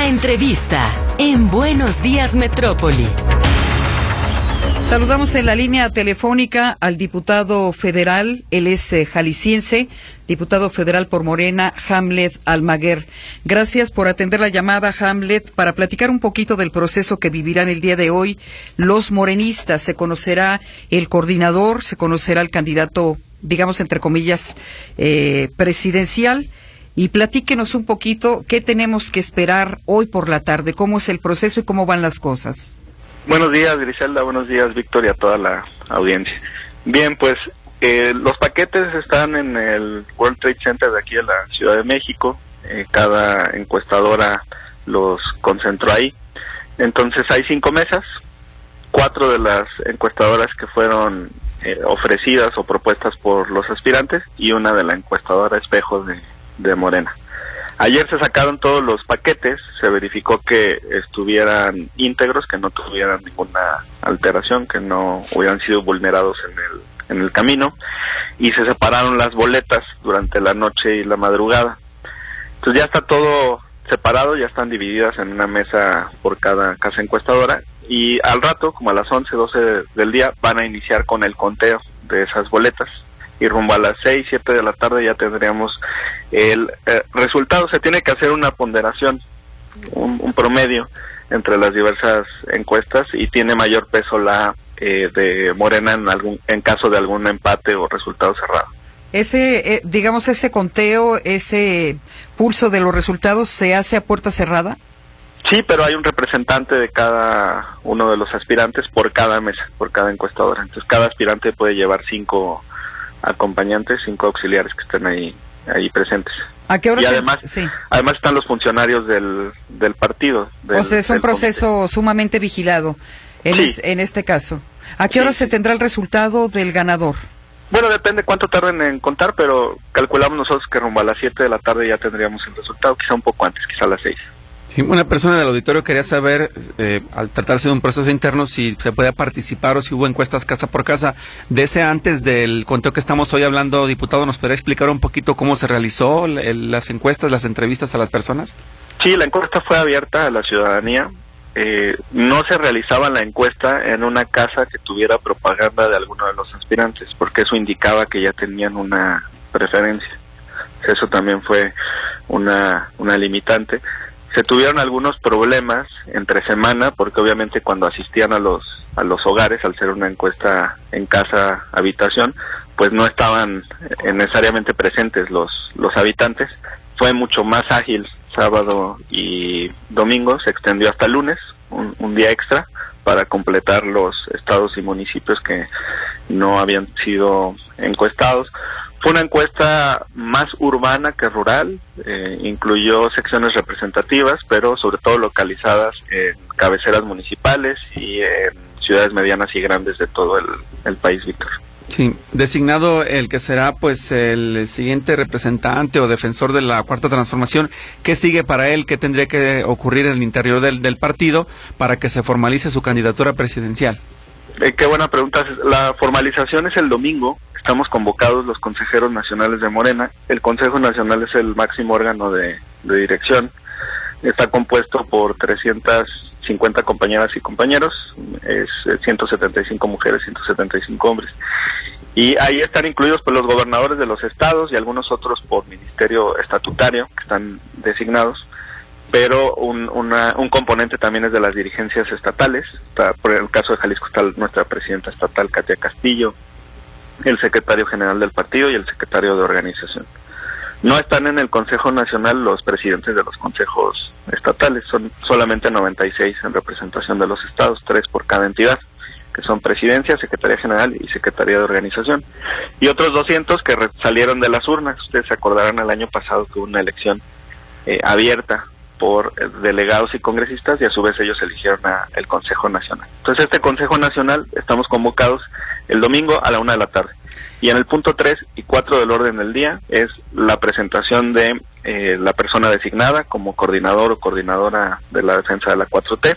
La entrevista en Buenos Días Metrópoli. Saludamos en la línea telefónica al diputado federal, él es jalisciense, diputado federal por Morena, Hamlet Almaguer. Gracias por atender la llamada, Hamlet, para platicar un poquito del proceso que vivirán el día de hoy los morenistas. Se conocerá el coordinador, se conocerá el candidato, digamos, entre comillas, presidencial. Y platíquenos un poquito qué tenemos que esperar hoy por la tarde, cómo es el proceso y cómo van las cosas. Buenos días, Griselda, buenos días, Víctor, y a toda la audiencia. Bien, pues los paquetes están en el World Trade Center de aquí de la Ciudad de México. Cada encuestadora los concentró ahí. Entonces hay 5 mesas, 4 de las encuestadoras que fueron ofrecidas o propuestas por los aspirantes y una de la encuestadora Espejo de Morena. Ayer se sacaron todos los paquetes, se verificó que estuvieran íntegros, que no tuvieran ninguna alteración, que no hubieran sido vulnerados en el camino, y se separaron las boletas durante la noche y la madrugada. Entonces ya está todo separado, ya están divididas en una mesa por cada casa encuestadora, y al rato, como a las 11, 12 del día, van a iniciar con el conteo de esas boletas. Y rumbo a las 6, 7 de la tarde ya tendríamos el resultado. Se tiene que hacer una ponderación, un promedio entre las diversas encuestas, y tiene mayor peso la de Morena en caso de algún empate o resultado cerrado. Ese, digamos, ese conteo, ese pulso de los resultados, ¿se hace a puerta cerrada? Sí, pero hay un representante de cada uno de los aspirantes por cada mesa, por cada encuestadora. Entonces cada aspirante puede llevar 5 acompañantes, 5 auxiliares que estén ahí presentes. ¿A qué hora? Y además, sí, además están los funcionarios del partido. O sea, es un proceso sumamente vigilado en este caso. ¿A qué hora se tendrá el resultado del ganador? Bueno, depende cuánto tarden en contar, pero calculamos nosotros que rumbo a las 7 de la tarde ya tendríamos el resultado, quizá un poco antes, quizá a las 6. Sí, una persona del auditorio quería saber, al tratarse de un proceso interno, si se podía participar o si hubo encuestas casa por casa. De ese antes del conteo que estamos hoy hablando, diputado, ¿nos podría explicar un poquito cómo se realizó las encuestas, las entrevistas a las personas? Sí, la encuesta fue abierta a la ciudadanía. No se realizaba la encuesta en una casa que tuviera propaganda de alguno de los aspirantes, porque eso indicaba que ya tenían una preferencia. Eso también fue una limitante. Se tuvieron algunos problemas entre semana, porque obviamente cuando asistían a los hogares, al ser una encuesta en casa habitación, pues no estaban necesariamente presentes los habitantes. Fue mucho más ágil sábado y domingo, se extendió hasta lunes, un día extra, para completar los estados y municipios que no habían sido encuestados. Fue una encuesta más urbana que rural, incluyó secciones representativas, pero sobre todo localizadas en cabeceras municipales y en ciudades medianas y grandes de todo el país, Víctor. Sí, designado el que será pues el siguiente representante o defensor de la Cuarta Transformación, ¿qué sigue para él? ¿Qué tendría que ocurrir en el interior del partido para que se formalice su candidatura presidencial? Qué buena pregunta. La formalización es el domingo. Estamos convocados los consejeros nacionales de Morena. El Consejo Nacional es el máximo órgano de dirección. Está compuesto por 350 compañeras y compañeros, es 175 mujeres, 175 hombres. Y ahí están incluidos pues los gobernadores de los estados y algunos otros por ministerio estatutario que están designados, pero un componente también es de las dirigencias estatales. Por el caso de Jalisco está nuestra presidenta estatal, Katia Castillo, el secretario general del partido y el secretario de organización. No están en el Consejo Nacional los presidentes de los consejos estatales, son solamente 96 en representación de los estados, 3 por cada entidad, que son presidencia, secretaría general y secretaría de organización. Y otros 200 que salieron de las urnas. Ustedes se acordarán el año pasado que hubo una elección abierta por delegados y congresistas, y a su vez ellos eligieron el Consejo Nacional. Entonces este Consejo Nacional estamos convocados el domingo a la 1 de la tarde. Y en el punto 3 y 4 del orden del día es la presentación de la persona designada como coordinador o coordinadora de la defensa de la 4T,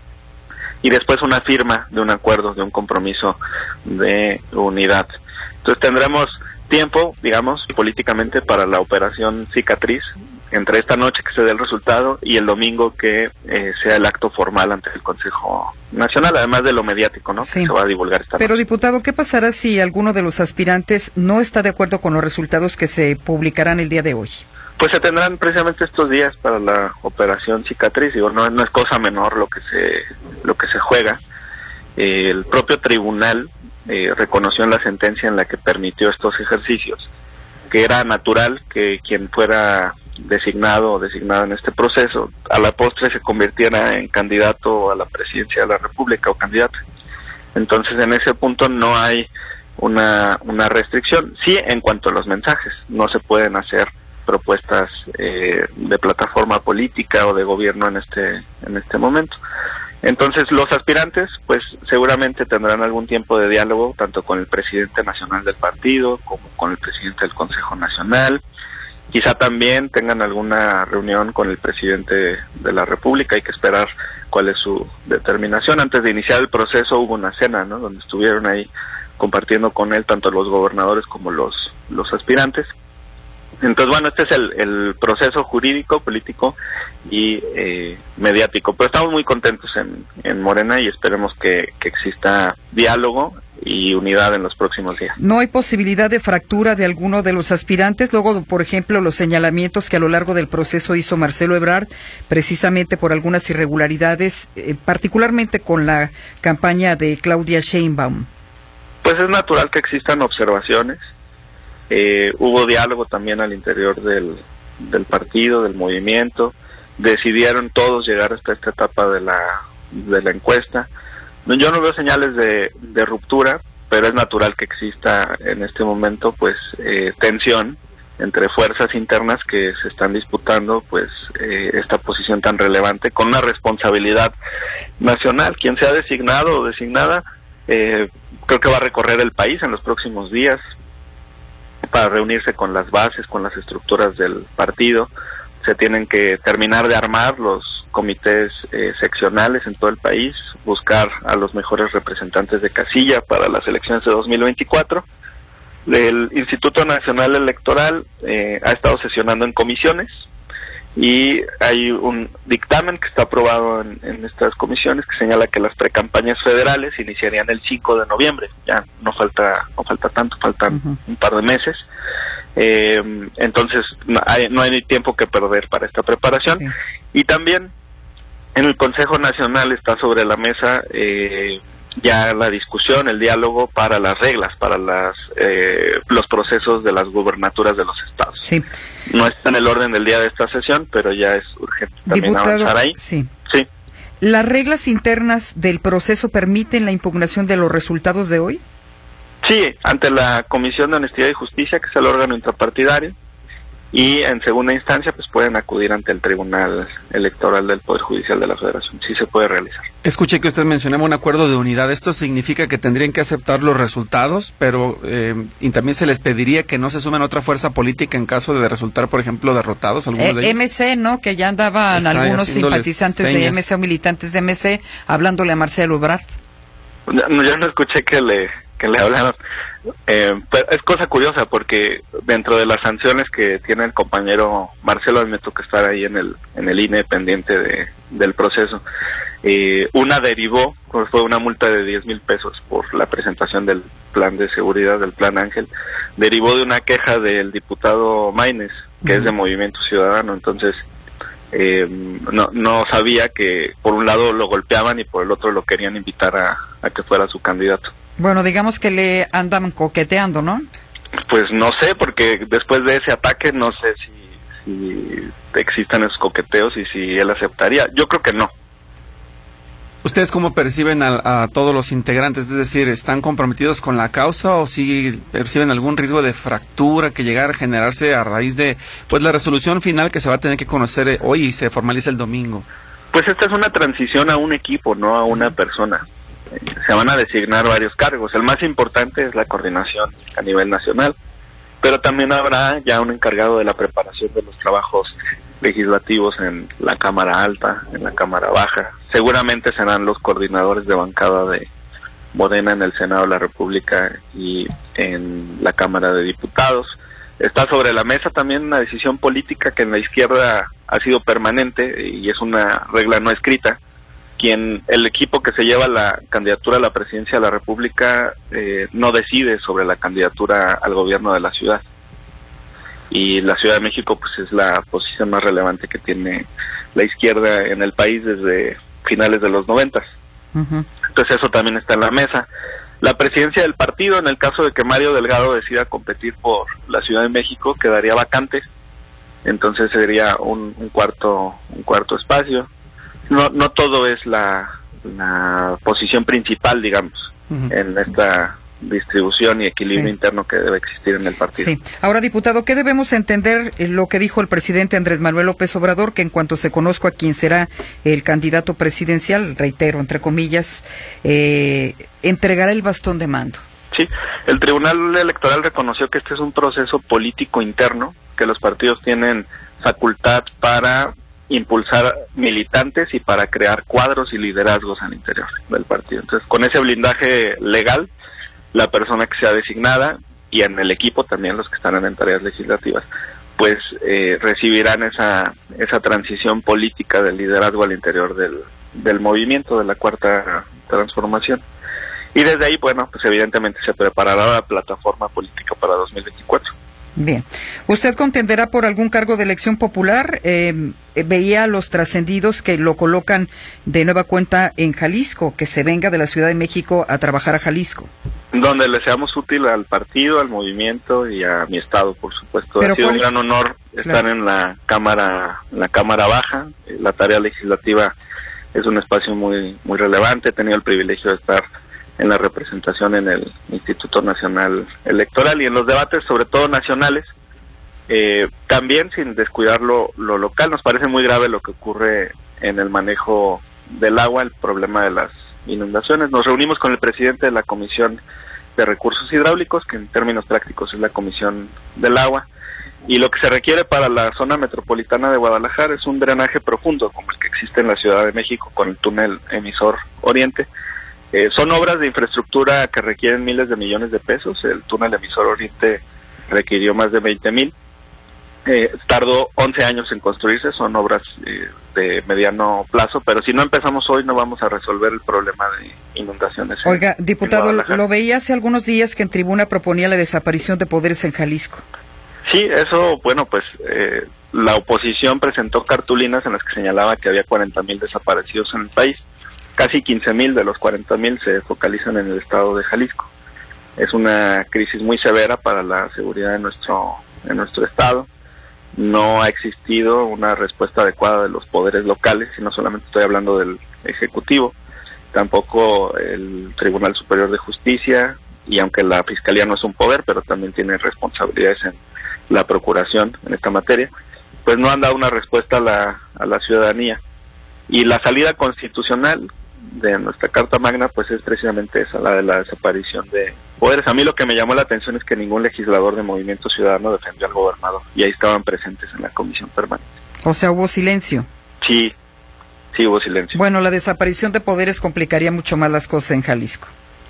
y después una firma de un acuerdo, de un compromiso de unidad. Entonces tendremos tiempo, digamos, políticamente para la operación cicatriz, entre esta noche que se dé el resultado y el domingo que sea el acto formal ante el Consejo Nacional, además de lo mediático, ¿no? Sí. Que se va a divulgar esta Pero, noche. diputado, ¿qué pasará si alguno de los aspirantes no está de acuerdo con los resultados que se publicarán el día de hoy? Pues se tendrán precisamente estos días para la operación cicatriz. Digo, no es cosa menor lo que se juega. El propio tribunal reconoció en la sentencia en la que permitió estos ejercicios que era natural que quien fuera designado o designada en este proceso a la postre se convirtiera en candidato a la presidencia de la República o candidata. Entonces, en ese punto no hay una restricción. Sí, en cuanto a los mensajes, no se pueden hacer propuestas de plataforma política o de gobierno en este momento. Entonces, los aspirantes, pues seguramente tendrán algún tiempo de diálogo, tanto con el presidente nacional del partido, como con el presidente del Consejo Nacional. Quizá también tengan alguna reunión con el presidente de la República. Hay que esperar cuál es su determinación. Antes de iniciar el proceso hubo una cena, ¿no?, donde estuvieron ahí compartiendo con él tanto los gobernadores como los aspirantes. Entonces, bueno, este es el proceso jurídico, político y mediático. Pero estamos muy contentos en Morena y esperemos que exista diálogo y unidad en los próximos días. ¿No hay posibilidad de fractura de alguno de los aspirantes? Luego, por ejemplo, los señalamientos que a lo largo del proceso hizo Marcelo Ebrard, precisamente por algunas irregularidades, particularmente con la campaña de Claudia Sheinbaum. Pues es natural que existan observaciones. Hubo diálogo también al interior del partido, del movimiento. Decidieron todos llegar hasta esta etapa de la encuesta. Yo no veo señales de ruptura, pero es natural que exista en este momento pues tensión entre fuerzas internas que se están disputando pues esta posición tan relevante con una responsabilidad nacional. Quien sea designado o designada creo que va a recorrer el país en los próximos días para reunirse con las bases, con las estructuras del partido. Se tienen que terminar de armar los comités seccionales en todo el país, buscar a los mejores representantes de casilla para las elecciones de 2024. El Instituto Nacional Electoral ha estado sesionando en comisiones y hay un dictamen que está aprobado en estas comisiones que señala que las precampañas federales iniciarían el 5 de noviembre. Ya no falta tanto, faltan un par de meses. Entonces no hay tiempo que perder para esta preparación. Sí. Y también en el Consejo Nacional está sobre la mesa ya la discusión, el diálogo para las reglas, para los procesos de las gubernaturas de los estados. Sí. No está en el orden del día de esta sesión, pero ya es urgente también avanzar ahí. Sí. ¿Las reglas internas del proceso permiten la impugnación de los resultados de hoy? Sí, ante la Comisión de Honestidad y Justicia, que es el órgano intrapartidario, y en segunda instancia pues pueden acudir ante el Tribunal Electoral del Poder Judicial de la Federación. Sí se puede realizar. Escuché que usted mencionaba un acuerdo de unidad. ¿Esto significa que tendrían que aceptar los resultados, pero y también se les pediría que no se sumen a otra fuerza política en caso de resultar, por ejemplo, derrotados? De MC, ¿no? Que ya andaban algunos simpatizantes señas de MC o militantes de MC hablándole a Marcelo Ebrard. Yo no escuché que le hablaron. Pero es cosa curiosa porque dentro de las sanciones que tiene el compañero Marcelo, me toca estar ahí en el INE pendiente del proceso. Una derivó, fue una multa de 10,000 pesos por la presentación del plan de seguridad, del plan Ángel, derivó de una queja del diputado Maínez, que es de Movimiento Ciudadano. Entonces no sabía que por un lado lo golpeaban y por el otro lo querían invitar a que fuera su candidato. Bueno, digamos que le andan coqueteando, ¿no? Pues no sé, porque después de ese ataque no sé si existan esos coqueteos y si él aceptaría. Yo creo que no. ¿Ustedes cómo perciben a todos los integrantes? Es decir, ¿están comprometidos con la causa o si perciben algún riesgo de fractura que llegara a generarse a raíz de pues la resolución final que se va a tener que conocer hoy y se formaliza el domingo? Pues esta es una transición a un equipo, no a una persona. Se van a designar varios cargos. El más importante es la coordinación a nivel nacional, pero también habrá ya un encargado de la preparación de los trabajos legislativos en la Cámara Alta, en la Cámara Baja. Seguramente serán los coordinadores de bancada de Morena en el Senado de la República y en la Cámara de Diputados. Está sobre la mesa también una decisión política que en la izquierda ha sido permanente y es una regla no escrita. El equipo que se lleva la candidatura a la presidencia de la República no decide sobre la candidatura al gobierno de la ciudad. Y la Ciudad de México pues es la posición más relevante que tiene la izquierda en el país desde finales de los 90. Entonces eso también está en la mesa. La presidencia del partido, en el caso de que Mario Delgado decida competir por la Ciudad de México, quedaría vacante. Entonces sería un cuarto espacio. No todo es la posición principal, digamos, en esta distribución y equilibrio interno que debe existir en el partido. Sí. Ahora, diputado, ¿qué debemos entender lo que dijo el presidente Andrés Manuel López Obrador, que en cuanto se conozca a quién será el candidato presidencial, reitero, entre comillas, entregará el bastón de mando? Sí, el Tribunal Electoral reconoció que este es un proceso político interno, que los partidos tienen facultad para impulsar militantes y para crear cuadros y liderazgos al interior del partido. Entonces, con ese blindaje legal, la persona que sea designada y en el equipo también los que están en tareas legislativas, pues recibirán esa transición política del liderazgo al interior del movimiento de la Cuarta Transformación. Y desde ahí, bueno, pues evidentemente se preparará la plataforma política para 2024. Bien. ¿Usted contenderá por algún cargo de elección popular? Veía a los trascendidos que lo colocan de nueva cuenta en Jalisco, que se venga de la Ciudad de México a trabajar a Jalisco. Donde le seamos útil al partido, al movimiento y a mi estado, por supuesto. Pero ha sido un gran honor estar en la Cámara Baja. La tarea legislativa es un espacio muy relevante. He tenido el privilegio de estar en la representación en el Instituto Nacional Electoral y en los debates, sobre todo nacionales, también sin descuidar lo local. Nos parece muy grave lo que ocurre en el manejo del agua, el problema de las inundaciones. Nos reunimos con el presidente de la Comisión de Recursos Hidráulicos, que en términos prácticos es la Comisión del Agua, y lo que se requiere para la zona metropolitana de Guadalajara es un drenaje profundo, como el que existe en la Ciudad de México con el túnel emisor Oriente. Son obras de infraestructura que requieren miles de millones de pesos. El túnel emisor Oriente requirió más de 20,000. Tardó 11 años en construirse, son obras de mediano plazo, pero si no empezamos hoy no vamos a resolver el problema de inundaciones. Oiga, diputado, lo veía hace algunos días que en tribuna proponía la desaparición de poderes en Jalisco. Sí, eso, bueno, pues la oposición presentó cartulinas en las que señalaba que había 40,000 desaparecidos en el país. Casi 15,000 de los 40,000 se focalizan en el estado de Jalisco. Es una crisis muy severa para la seguridad de nuestro estado. No ha existido una respuesta adecuada de los poderes locales, y no solamente estoy hablando del Ejecutivo, tampoco el Tribunal Superior de Justicia, y aunque la Fiscalía no es un poder, pero también tiene responsabilidades en la Procuración en esta materia, pues no han dado una respuesta a la ciudadanía. Y la salida constitucional de nuestra Carta Magna pues es precisamente esa, la de la desaparición de poderes. A mí lo que me llamó la atención es que ningún legislador de Movimiento Ciudadano defendió al gobernador, y ahí estaban presentes en la comisión permanente. O sea, hubo silencio. Sí, hubo silencio. Bueno, la desaparición de poderes complicaría mucho más las cosas en Jalisco.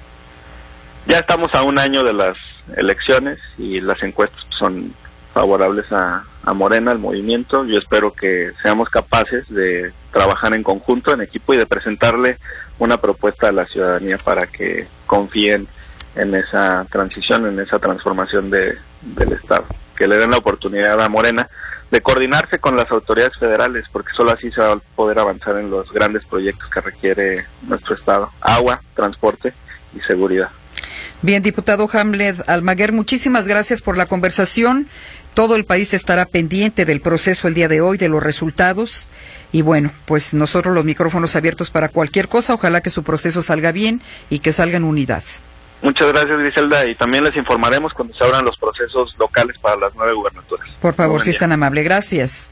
Ya estamos a un año de las elecciones y las encuestas son favorables a Morena, al movimiento. Yo espero que seamos capaces de trabajar en conjunto, en equipo, y de presentarle una propuesta a la ciudadanía para que confíen en esa transición, en esa transformación del Estado, que le den la oportunidad a Morena de coordinarse con las autoridades federales, porque solo así se va a poder avanzar en los grandes proyectos que requiere nuestro Estado: agua, transporte y seguridad. Bien, diputado Hamlet Almaguer, muchísimas gracias por la conversación. Todo el país estará pendiente del proceso el día de hoy, de los resultados. Y bueno, pues nosotros los micrófonos abiertos para cualquier cosa. Ojalá que su proceso salga bien y que salga en unidad. Muchas gracias, Griselda. Y también les informaremos cuando se abran los procesos locales para las 9 gubernaturas. Por favor, si es tan amable. Gracias.